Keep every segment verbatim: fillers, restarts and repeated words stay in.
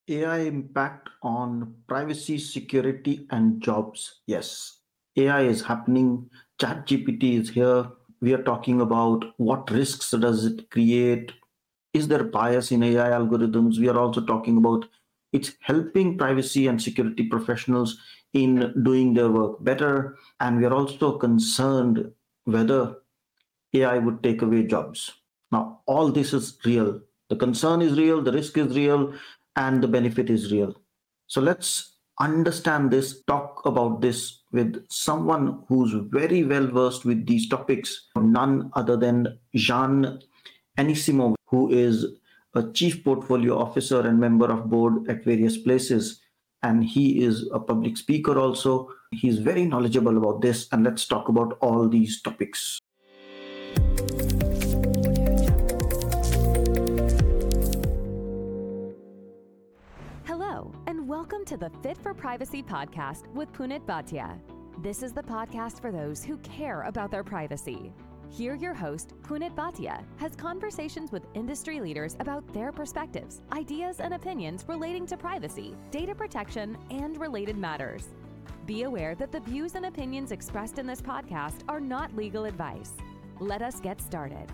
A I impact on privacy, security, and jobs. Yes, A I is happening. ChatGPT is here. We are talking about what risks does it create? Is there bias in A I algorithms? We are also talking about it's helping privacy and security professionals in doing their work better. And we are also concerned whether A I would take away jobs. Now, all this is real. The concern is real, the risk is real, and the benefit is real. So let's understand this, talk about this with someone who's very well versed with these topics, none other than Jean Anisimov, who is a chief portfolio officer and member of board at various places. And he is a public speaker also. He's very knowledgeable about this. And let's talk about all these topics. Hello, and welcome to the Fit for Privacy podcast with Punit Bhatia. This is the podcast for those who care about their privacy. Here, your host, Punit Bhatia, has conversations with industry leaders about their perspectives, ideas, and opinions relating to privacy, data protection, and related matters. Be aware that the views and opinions expressed in this podcast are not legal advice. Let us get started.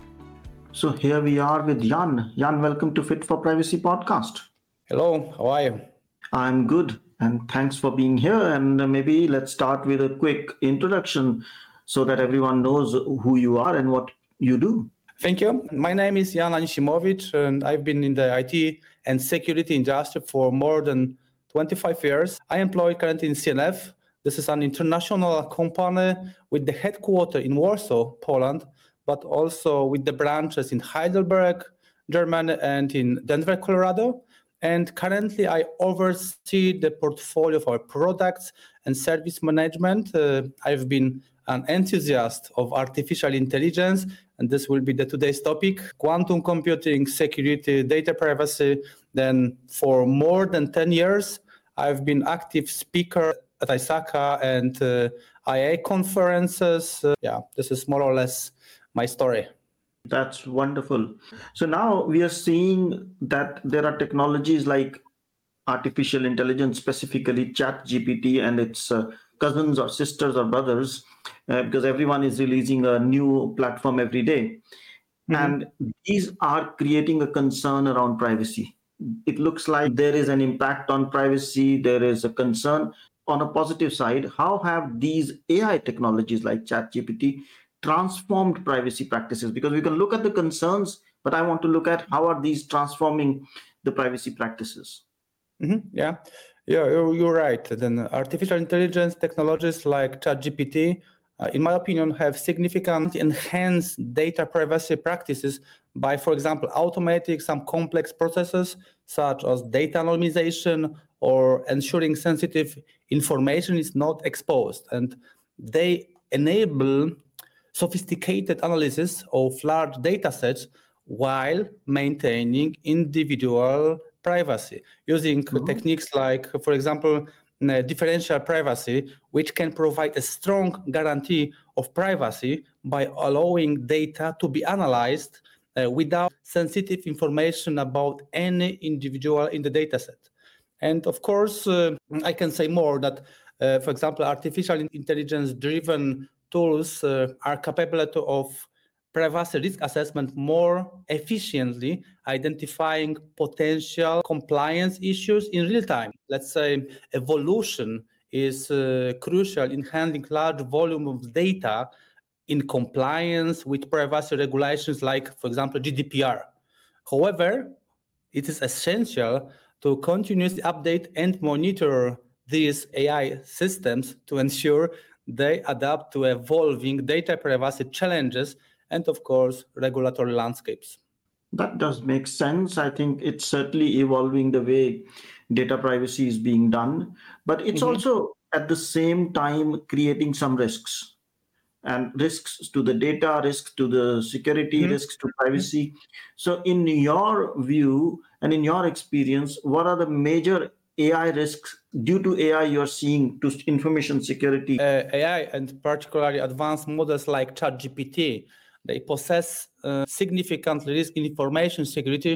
So here we are with Jan. Jan, welcome to Fit for Privacy podcast. Hello, how are you? I'm good, and thanks for being here. And uh, maybe let's start with a quick introduction so that everyone knows who you are and what you do. Thank you. My name is Jan Anisimowicz, and I've been in the I T and security industry for more than twenty-five years. I employ currently in C N F. This is an international company with the headquarters in Warsaw, Poland, but also with the branches in Heidelberg, Germany, and in Denver, Colorado. And currently, I oversee the portfolio of our products and service management. Uh, I've been an enthusiast of artificial intelligence, and this will be the today's topic: quantum computing, security, data privacy. Then, for more than ten years, I've been active speaker at ISACA and uh, I A conferences. Uh, yeah, this is more or less my story. That's wonderful. So now we are seeing that there are technologies like artificial intelligence, specifically ChatGPT and its uh, cousins or sisters or brothers, uh, because everyone is releasing a new platform every day. Mm-hmm. And these are creating a concern around privacy. It looks like there is an impact on privacy, there is a concern. On a positive side, how have these A I technologies like ChatGPT transformed privacy practices? Because we can look at the concerns, but I want to look at how are these transforming the privacy practices. Mm-hmm. Yeah, yeah, you're, you're right. Then artificial intelligence technologies like ChatGPT, uh, in my opinion, have significantly enhanced data privacy practices by, for example, automating some complex processes such as data anonymization or ensuring sensitive information is not exposed. And they enable sophisticated analysis of large data sets while maintaining individual privacy, using mm-hmm. techniques like, for example, uh, differential privacy, which can provide a strong guarantee of privacy by allowing data to be analyzed uh, without sensitive information about any individual in the dataset. And of course, uh, I can say more that, uh, for example, artificial intelligence-driven tools uh, are capable to, of privacy risk assessment more efficiently, identifying potential compliance issues in real time. Let's say evolution is uh, crucial in handling large volume of data in compliance with privacy regulations like, for example, G D P R. However, it is essential to continuously update and monitor these A I systems to ensure they adapt to evolving data privacy challenges and, of course, regulatory landscapes. That does make sense. I think it's certainly evolving the way data privacy is being done, but it's mm-hmm. also at the same time creating some risks. And risks to the data, risks to the security, mm-hmm. risks to privacy. Mm-hmm. So in your view and in your experience, what are the major A I risks due to A I you're seeing to information security? Uh, A I and particularly advanced models like ChatGPT, they possess uh, significant risk in information security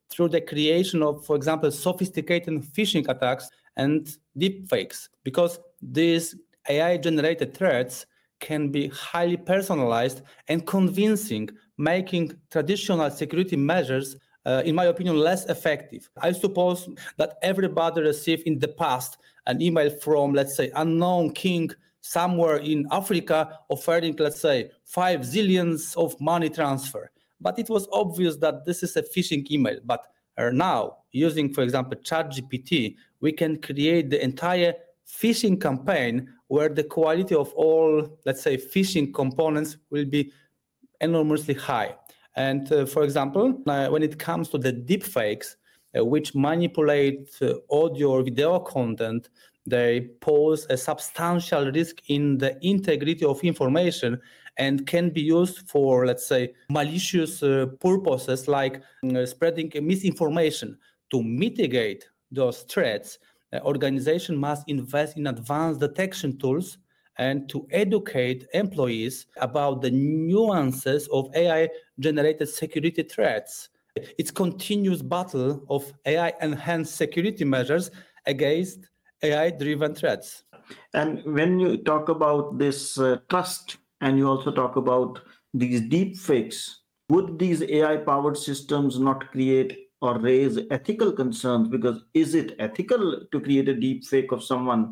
through the creation of, for example, sophisticated phishing attacks and deepfakes, because these A I-generated threats can be highly personalized and convincing, making traditional security measures, uh, in my opinion, less effective. I suppose that everybody received in the past an email from, let's say, unknown king somewhere in Africa offering, let's say, five zillions of money transfer. But it was obvious that this is a phishing email. But uh, now, using, for example, ChatGPT, we can create the entire phishing campaign where the quality of all, let's say, phishing components will be enormously high. And uh, for example, uh, when it comes to the deepfakes, uh, which manipulate uh, audio or video content, they pose a substantial risk in the integrity of information and can be used for, let's say, malicious uh, purposes like uh, spreading misinformation. To mitigate those threats, uh, organization must invest in advanced detection tools and to educate employees about the nuances of A I-generated security threats. It's continuous battle of A I-enhanced security measures against A I-driven threats. And when you talk about this uh, trust, and you also talk about these deep fakes, would these A I-powered systems not create or raise ethical concerns? Because is it ethical to create a deep fake of someone?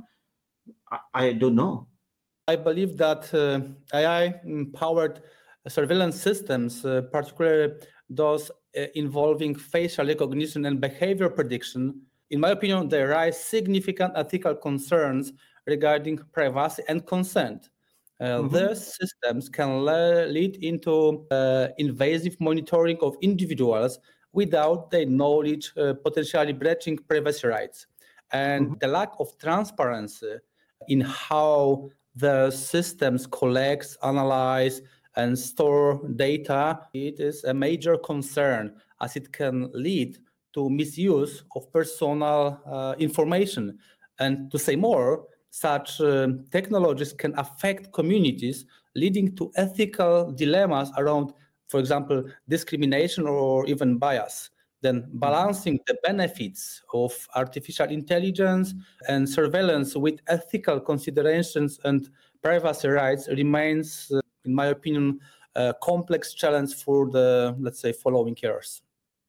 I, I don't know. I believe that uh, A I-powered surveillance systems, uh, particularly those uh, involving facial recognition and behavior prediction, in my opinion, they raise significant ethical concerns regarding privacy and consent. Uh, Mhm. These systems can le- lead into uh, invasive monitoring of individuals without their knowledge, uh, potentially breaching privacy rights. And Mhm. the lack of transparency in how the systems collect, analyze, and store data, it is a major concern as it can lead to misuse of personal uh, information. And to say more, such uh, technologies can affect communities, leading to ethical dilemmas around, for example, discrimination or even bias. Then balancing the benefits of artificial intelligence and surveillance with ethical considerations and privacy rights remains, uh, in my opinion, a complex challenge for the, let's say, following years.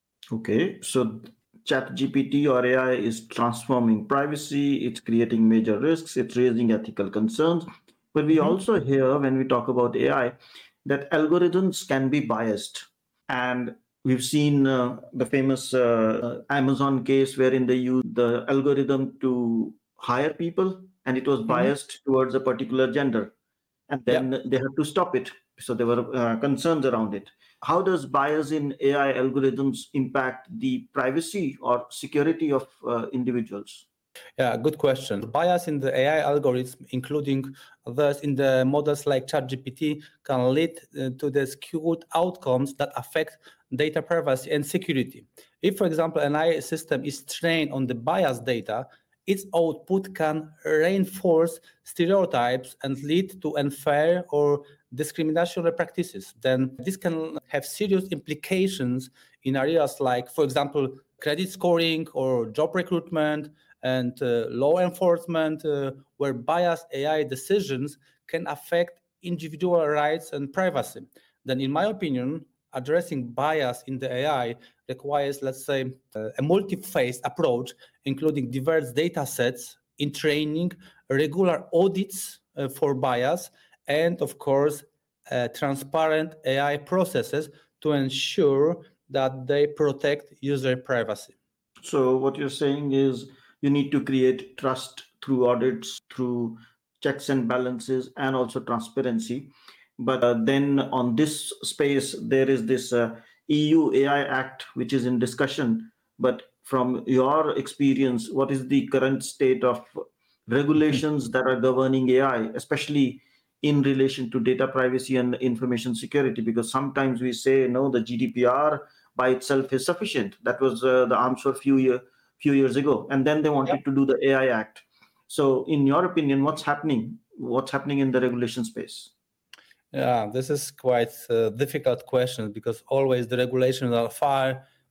Okay, so ChatGPT or A I is transforming privacy, it's creating major risks, it's raising ethical concerns. But we Mhm. also hear when we talk about A I that algorithms can be biased. And we've seen uh, the famous uh, Amazon case wherein they used the algorithm to hire people and it was Mhm. biased towards a particular gender. And Yeah. then they had to stop it. So there were uh, concerns around it. How does bias in A I algorithms impact the privacy or security of uh, individuals? Yeah, good question. Bias in the A I algorithm, including those in the models like ChatGPT, can lead uh, to the skewed outcomes that affect data privacy and security. If, for example, an A I system is trained on the biased data, its output can reinforce stereotypes and lead to unfair or discriminatory practices. Then this can have serious implications in areas like, for example, credit scoring or job recruitment and uh, law enforcement, uh, where biased A I decisions can affect individual rights and privacy. Then, in my opinion, addressing bias in the A I requires, let's say, uh, a multi-phase approach, including diverse data sets in training, regular audits uh, for bias, and of course, uh, transparent A I processes to ensure that they protect user privacy. So, what you're saying is you need to create trust through audits, through checks and balances, and also transparency. But uh, then on this space, there is this uh, E U A I Act, which is in discussion. But from your experience, what is the current state of regulations that are governing A I, especially in relation to data privacy and information security? Because sometimes we say, no, the G D P R by itself is sufficient. That was uh, the answer a few year, few years ago, and then they wanted to do the A I Act. So, in your opinion, what's happening? What's happening in the regulation space? Yeah, this is quite a difficult question because always the regulations are far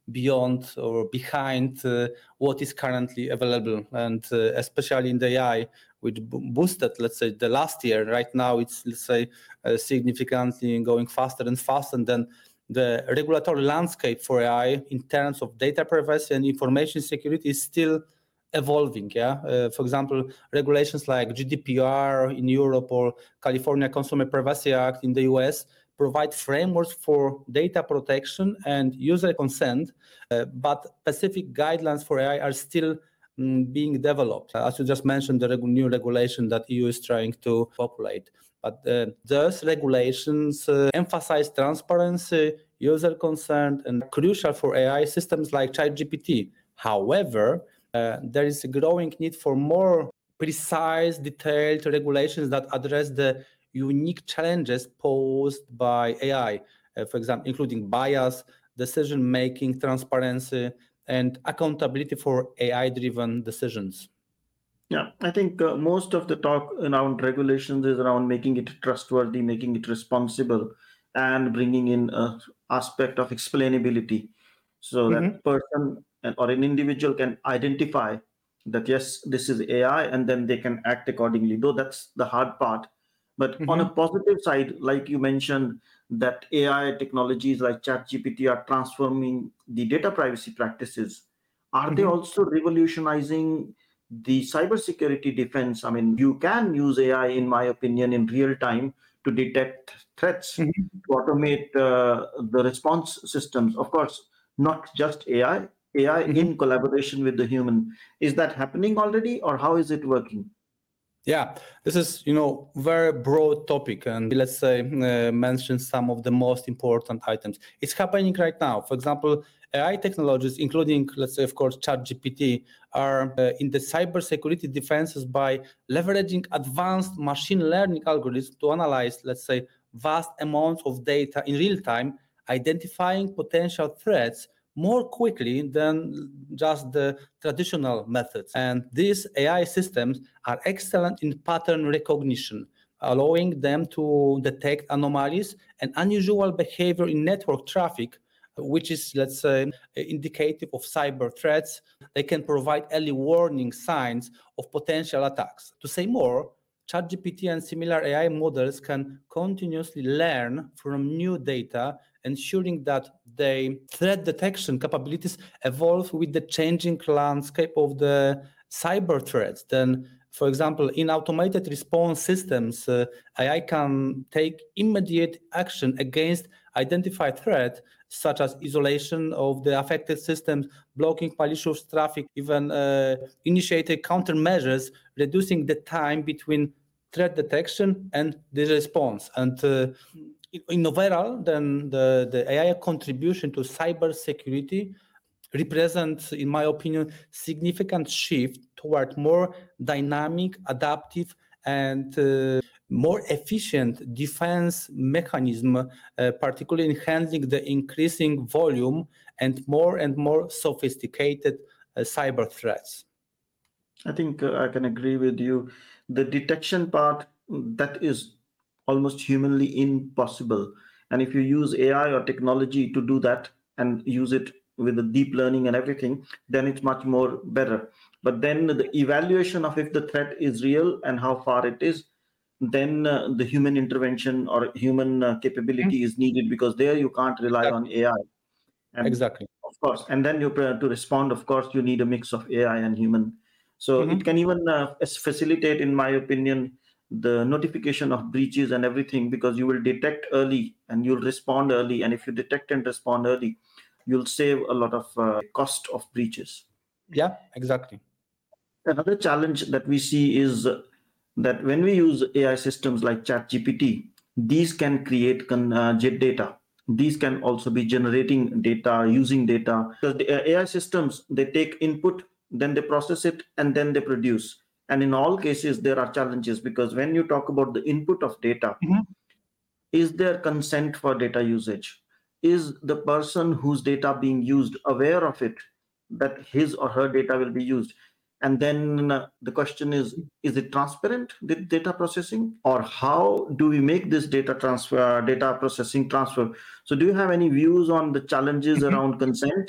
beyond or behind uh, what is currently available. And uh, especially in the A I, which bo- boosted, let's say, the last year. Right now, it's, let's say, uh, significantly going faster and faster. And then the regulatory landscape for A I in terms of data privacy and information security is still evolving. Yeah, uh, for example, regulations like G D P R in Europe or California Consumer Privacy Act in the U S provide frameworks for data protection and user consent, uh, but specific guidelines for A I are still um, being developed. As you just mentioned, the reg- new regulation that E U is trying to populate. But uh, those regulations uh, emphasize transparency, user consent, and crucial for A I systems like ChatGPT. However, uh, there is a growing need for more precise, detailed regulations that address the unique challenges posed by A I, uh, for example, including bias, decision-making, transparency, and accountability for A I-driven decisions. Yeah, I think uh, most of the talk around regulations is around making it trustworthy, making it responsible, and bringing in a aspect of explainability, so Mhm. that person and- or an individual can identify that yes, this is A I, and then they can act accordingly. Though that's the hard part. But on a Mhm. positive side, like you mentioned, that A I technologies like ChatGPT are transforming the data privacy practices. Are they Mhm. also revolutionizing the cybersecurity defense? I mean, you can use A I, in my opinion, in real time to detect threats, Mhm. to automate uh, the response systems. Of course, not just A I, A I Mhm. in collaboration with the human. Is that happening already, or how is it working? Yeah, this is, you know, very broad topic, and let's say uh, mention some of the most important items. It's happening right now. For example, A I technologies, including, let's say, of course, ChatGPT, are uh, in the cybersecurity defenses by leveraging advanced machine learning algorithms to analyze, let's say, vast amounts of data in real time, identifying potential threats more quickly than just the traditional methods. And these A I systems are excellent in pattern recognition, allowing them to detect anomalies and unusual behavior in network traffic, which is, let's say, indicative of cyber threats. They can provide early warning signs of potential attacks. To say more, ChatGPT and similar A I models can continuously learn from new data, ensuring that their threat detection capabilities evolve with the changing landscape of the cyber threats. Then, for example, in automated response systems, uh, A I can take immediate action against identified threat, such as isolation of the affected systems, blocking malicious traffic, even uh, initiating countermeasures, reducing the time between threat detection and the response. And uh, in overall, then the, the A I contribution to cyber security represents, in my opinion, significant shift toward more dynamic, adaptive, and uh, more efficient defense mechanism, uh, particularly in handling the increasing volume and more and more sophisticated uh, cyber threats. I think uh, I can agree with you. The detection part, mm, that is almost humanly impossible. And if you use A I or technology to do that and use it with the deep learning and everything, then it's much more better. But then the evaluation of if the threat is real and how far it is, then uh, the human intervention or human uh, Mhm. capability is needed, because there you can't rely on Exactly. A I. And Exactly. of course, and then you uh, to respond, of course, you need a mix of A I and human. So it Mhm. can even uh, as- facilitate, in my opinion, the notification of breaches and everything, because you will detect early and you'll respond early. And if you detect and respond early, you'll save a lot of uh, cost of breaches. Yeah, exactly. Another challenge that we see is uh, that when we use A I systems like ChatGPT, these can create con- uh, jet data. These can also be generating data, using data. Because the uh, A I systems, they take input, then they process it, and then they produce. And in all cases, there are challenges, because when you talk about the input of data, Mhm. is there consent for data usage? Is the person whose data being used aware of it, that his or her data will be used? And then uh, the question is is it transparent, the data processing, or how do we make this data transfer, data processing transfer? So do you have any views on the challenges Mhm. around consent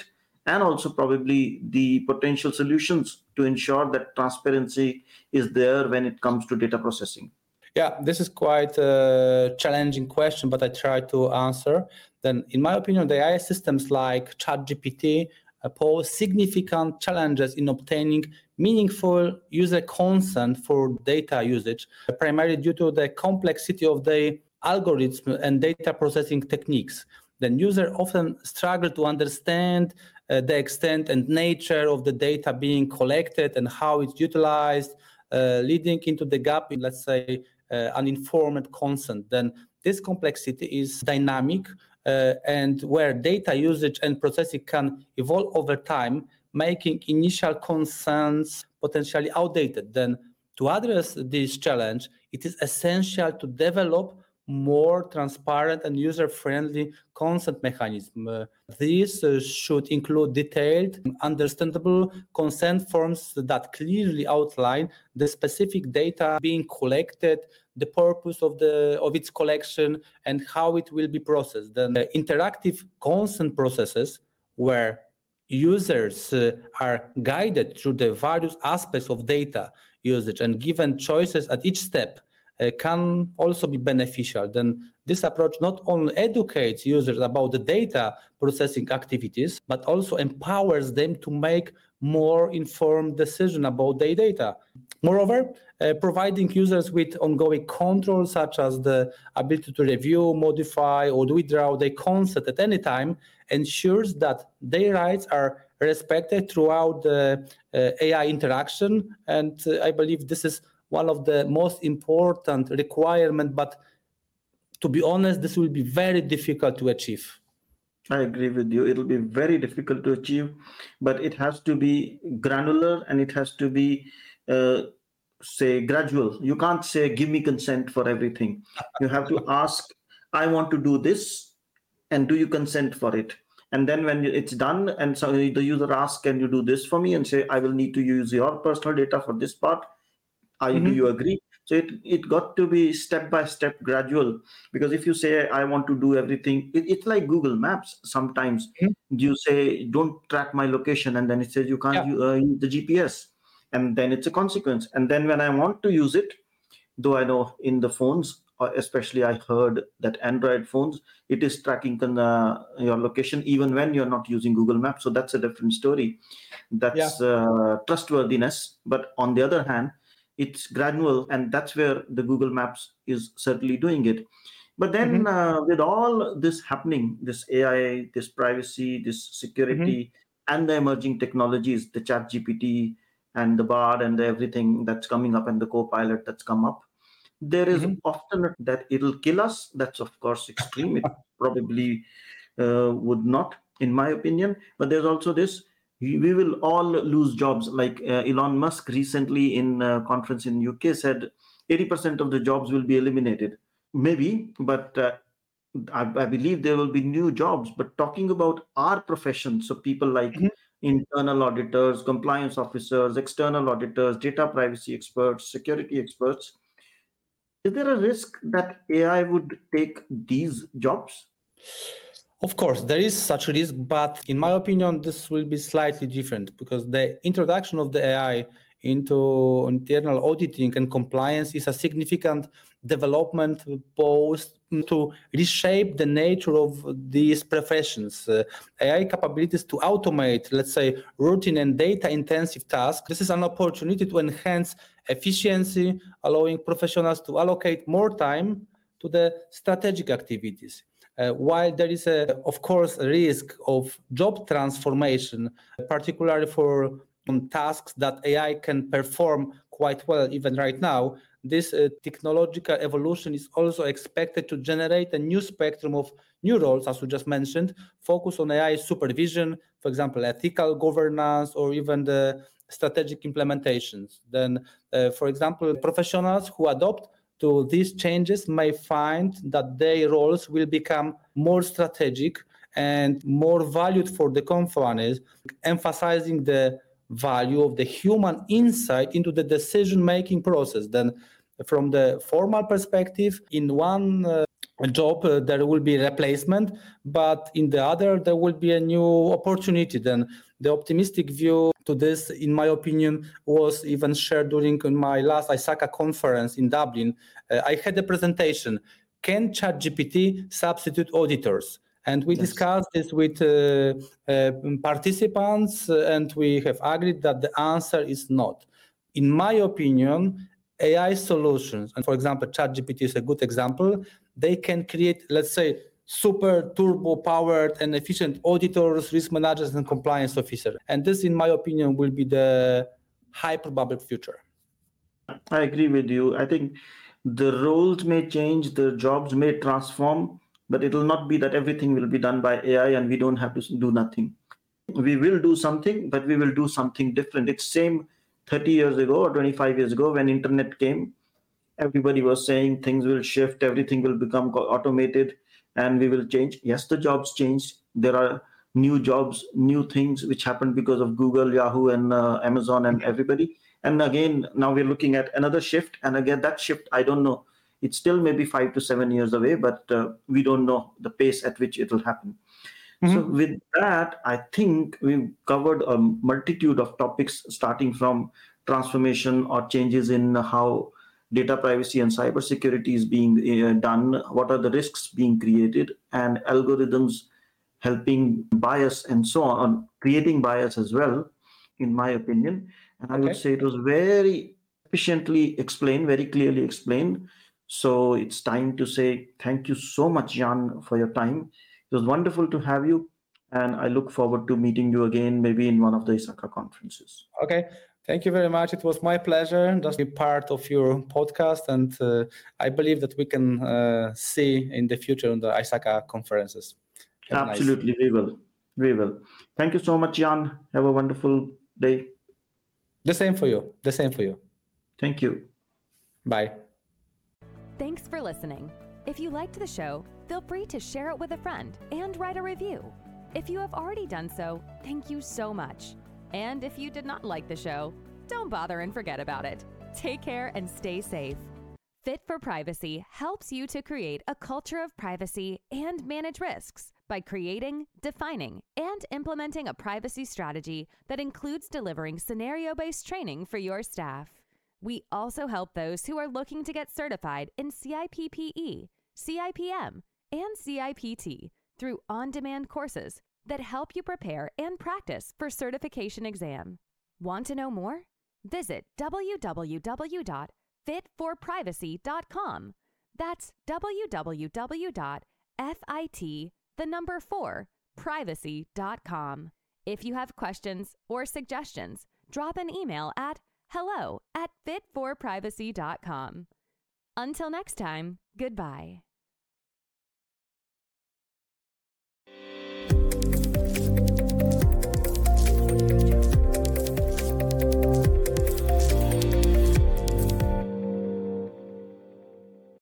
and also probably the potential solutions to ensure that transparency is there when it comes to data processing? Yeah, this is quite a challenging question, but I try to answer. Then, in my opinion, the A I systems like ChatGPT uh, pose significant challenges in obtaining meaningful user consent for data usage, primarily due to the complexity of the algorithms and data processing techniques. Then users often struggle to understand uh, the extent and nature of the data being collected and how it's utilized, uh, leading into the gap in, let's say, uh, uninformed consent. Then this complexity is dynamic uh, and where data usage and processing can evolve over time, making initial consents potentially outdated. Then to address this challenge, it is essential to develop more transparent and user-friendly consent mechanism. Uh, these uh, should include detailed, understandable consent forms that clearly outline the specific data being collected, the purpose of the of its collection, and how it will be processed. Then uh, interactive consent processes where users uh, are guided through the various aspects of data usage and given choices at each step uh, can also be beneficial. Then this approach not only educates users about the data processing activities, but also empowers them to make more informed decisions about their data. Moreover, uh, providing users with ongoing control, such as the ability to review, modify, or withdraw their consent at any time, ensures that their rights are respected throughout the uh, A I interaction. And uh, I believe this is one of the most important requirements, but to be honest, this will be very difficult to achieve. I agree with you. It'll be very difficult to achieve, but it has to be granular and it has to be, uh, say, gradual. You can't say, give me consent for everything. You have to ask, I want to do this, and do you consent for it? And then when it's done, and so the user asks, can you do this for me? And say, I will need to use your personal data for this part. Are you, Mhm. do you agree? So it, it got to be step by step gradual, because if you say I want to do everything, it, it's like Google Maps. Sometimes Mhm. you say don't track my location, and then it says you can't Yeah. u- uh, use the G P S, and then it's a consequence. And then when I want to use it, though I know in the phones, uh, especially I heard that Android phones, it is tracking uh, your location even when you're not using Google Maps. So that's a different story. That's uh, trustworthiness. But on the other hand, it's gradual, and that's where the Google Maps is certainly doing it. But then Mhm. uh, with all this happening, this A I, this privacy, this Mhm. security, and the emerging technologies, the chat G P T and the Bard and the everything that's coming up, and the Copilot that's come up, there is Mhm. often that it'll kill us. That's of course extreme. It probably uh, would not, in my opinion. But there's also this: we we will all lose jobs. Like uh, Elon Musk recently in a conference in U K said, eighty percent of the jobs will be eliminated. Maybe, but uh, I, I believe there will be new jobs. But talking about our profession, so people like Mhm. internal auditors, compliance officers, external auditors, data privacy experts, security experts, is there a risk that A I would take these jobs? Of course, there is such a risk, but in my opinion, this will be slightly different because the introduction of the A I into internal auditing and compliance is a significant development posed to reshape the nature of these professions. Uh, A I capabilities to automate, let's say, routine and data-intensive tasks. This is an opportunity to enhance efficiency, allowing professionals to allocate more time to the strategic activities. Uh, while there is, a, of course, a risk of job transformation, particularly for um, tasks that A I can perform quite well even right now, this uh, technological evolution is also expected to generate a new spectrum of new roles, as we just mentioned, focus on A I supervision, for example, ethical governance, or even the strategic implementations. Then, uh, for example, professionals who adopt to these changes may find that their roles will become more strategic and more valued for the companies, emphasizing the value of the human insight into the decision-making process. Then from the formal perspective, in one uh, job, uh, there will be replacement, but in the other, there will be a new opportunity. Then the optimistic view to this, in my opinion, was even shared during my last ISACA conference in Dublin. Uh, I had a presentation, can ChatGPT substitute auditors? And we yes. discussed this with uh, uh, participants, uh, and we have agreed that the answer is not. In my opinion, A I solutions, and for example, ChatGPT is a good example, they can create, let's say, super turbo-powered and efficient auditors, risk managers, and compliance officers. And this, in my opinion, will be the high probable future. I agree with you. I think the roles may change, the jobs may transform, but it will not be that everything will be done by A I and we don't have to do nothing. We will do something, but we will do something different. It's same thirty years ago or twenty-five years ago when internet came. Everybody was saying things will shift, everything will become automated, and we will change. Yes, the jobs changed. There are new jobs, new things which happened because of Google, Yahoo, and uh, Amazon and everybody. And again, now we're looking at another shift. And again, that shift, I don't know. It's still maybe five to seven years away, but uh, we don't know the pace at which it will happen. Mm-hmm. So with that, I think we've covered a multitude of topics, starting from transformation or changes in how data privacy and cybersecurity is being uh, done, what are the risks being created, and algorithms helping bias and so on, creating bias as well, in my opinion. And I okay. would say it was very efficiently explained, very clearly explained. So it's time to say thank you so much, Jan, for your time. It was wonderful to have you, and I look forward to meeting you again, maybe in one of the ISACA conferences. Okay. Thank you very much. It was my pleasure just to be part of your podcast, and uh, I believe that we can uh, see in the future on the ISACA conferences. Have Absolutely, nice. we will. We will. Thank you so much, Jan. Have a wonderful day. The same for you. The same for you. Thank you. Bye. Thanks for listening. If you liked the show, feel free to share it with a friend and write a review. If you have already done so, thank you so much. And if you did not like the show, don't bother and forget about it. Take care and stay safe. Fit for Privacy helps you to create a culture of privacy and manage risks by creating, defining, and implementing a privacy strategy that includes delivering scenario-based training for your staff. We also help those who are looking to get certified in C I P P E, C I P M, and C I P T through on-demand courses that help you prepare and practice for certification exam. Want to know more? Visit w w w dot fit for privacy dot com. That's w w w dot fit, the number four, privacy dot com. If you have questions or suggestions, drop an email at hello at fit for privacy dot com. Until next time, goodbye.